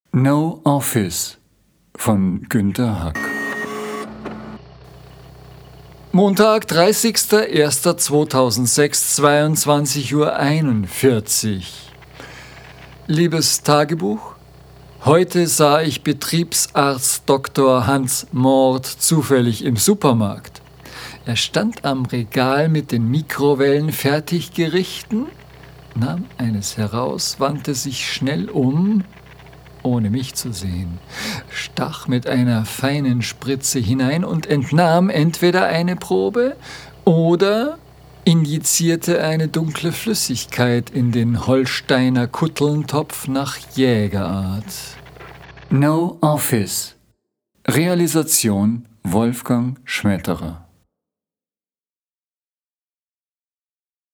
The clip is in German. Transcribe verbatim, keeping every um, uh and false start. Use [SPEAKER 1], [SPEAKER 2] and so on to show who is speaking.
[SPEAKER 1] No Office von Günter Hack. Montag, dreißigster erster zweitausendsechs, zweiundzwanzig Uhr einundvierzig. Liebes Tagebuch, heute sah ich Betriebsarzt Doktor Hans Mord zufällig im Supermarkt. Er stand am Regal mit den Mikrowellen-Fertiggerichten, nahm eines heraus, wandte sich schnell um, ohne mich zu sehen, stach mit einer feinen Spritze hinein und entnahm entweder eine Probe oder injizierte eine dunkle Flüssigkeit in den Holsteiner Kuttelntopf nach Jägerart. No Office. Realisation Wolfgang Schmetterer.